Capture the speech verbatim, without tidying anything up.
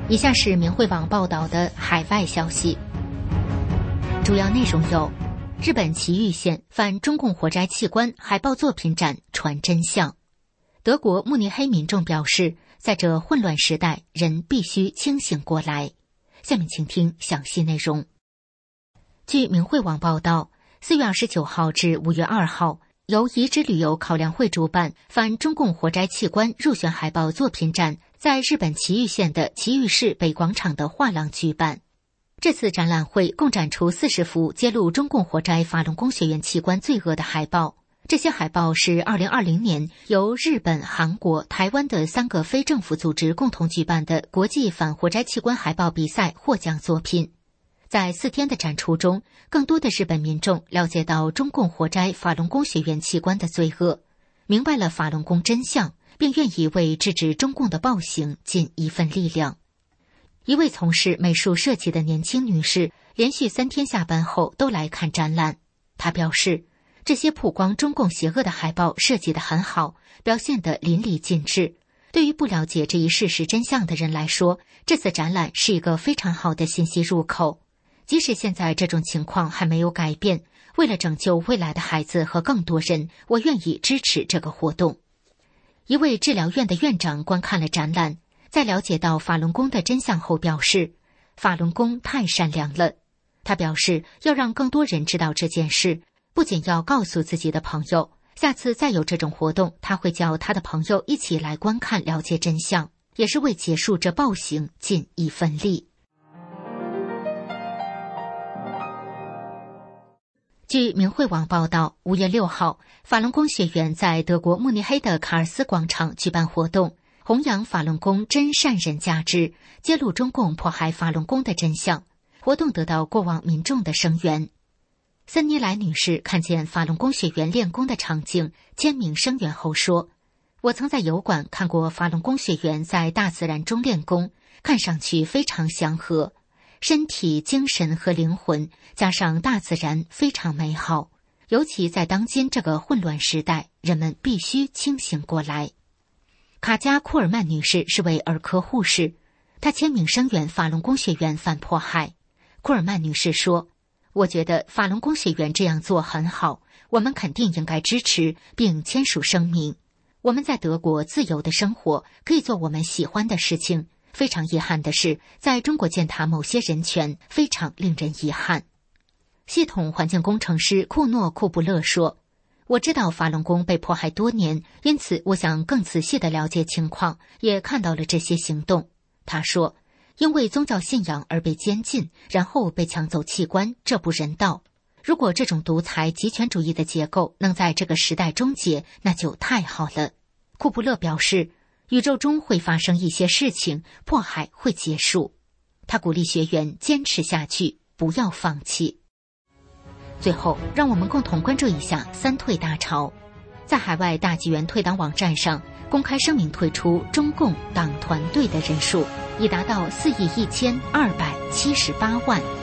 以下是明慧网报道的海外消息，主要内容有：日本崎玉县反中共活摘器官海报作品展传真相；德国慕尼黑民众表示，在这混乱时代，人必须清醒过来。下面请听详细内容。据明慧网报道，四月二十九号至五月二号，由遗址旅游考量会主办反中共活摘器官入选海报作品展在日本崎玉县的崎玉市北广场的画廊举办。这次展览会共展出四十幅揭露中共活摘法轮功学员器官罪恶的海报。这些海报是二零二零年由日本、韩国、台湾的三个非政府组织共同举办的国际反活摘器官海报比赛获奖作品。在四天的展出中，更多的日本民众了解到中共活摘法轮功学员器官的罪恶，明白了法轮功真相，并愿意为制止中共的暴行尽一份力量。一位从事美术设计的年轻女士连续三天下班后都来看展览。她表示，这些曝光中共邪恶的海报设计得很好，表现得淋漓尽致。对于不了解这一事实真相的人来说，这次展览是一个非常好的信息入口。即使现在这种情况还没有改变，为了拯救未来的孩子和更多人，我愿意支持这个活动。一位治疗院的院长观看了展览，在了解到法轮功的真相后表示，法轮功太善良了。他表示，要让更多人知道这件事，不仅要告诉自己的朋友，下次再有这种活动，他会叫他的朋友一起来观看，了解真相，也是为结束这暴行尽一份力。据明慧网报道，五月六号，法轮功学员在德国慕尼黑的卡尔斯广场举办活动，弘扬法轮功真善人价值，揭露中共迫害法轮功的真相。活动得到过往民众的声援。森尼莱女士看见法轮功学员练功的场景，签名声援后说，我曾在油馆看过法轮功学员在大自然中练功，看上去非常祥和，身体、精神和灵魂加上大自然非常美好，尤其在当今这个混乱时代，人们必须清醒过来。卡加库尔曼女士是位儿科护士，她签名声援法轮功学员反迫害。库尔曼女士说，我觉得法轮功学员这样做很好，我们肯定应该支持并签署声明。我们在德国自由的生活，可以做我们喜欢的事情。非常遗憾的是，在中国践踏某些人权，非常令人遗憾。系统环境工程师库诺库布勒说，我知道法轮功被迫害多年，因此我想更仔细地了解情况，也看到了这些行动。他说，因为宗教信仰而被监禁，然后被抢走器官，这不人道。如果这种独裁极权主义的结构能在这个时代终结，那就太好了。库布勒表示，宇宙中会发生一些事情，迫害会结束。他鼓励学员坚持下去，不要放弃。最后，让我们共同关注一下三退大潮。在海外大纪元退党网站上公开声明退出中共党团队的人数已达到四亿一千二百七十八万。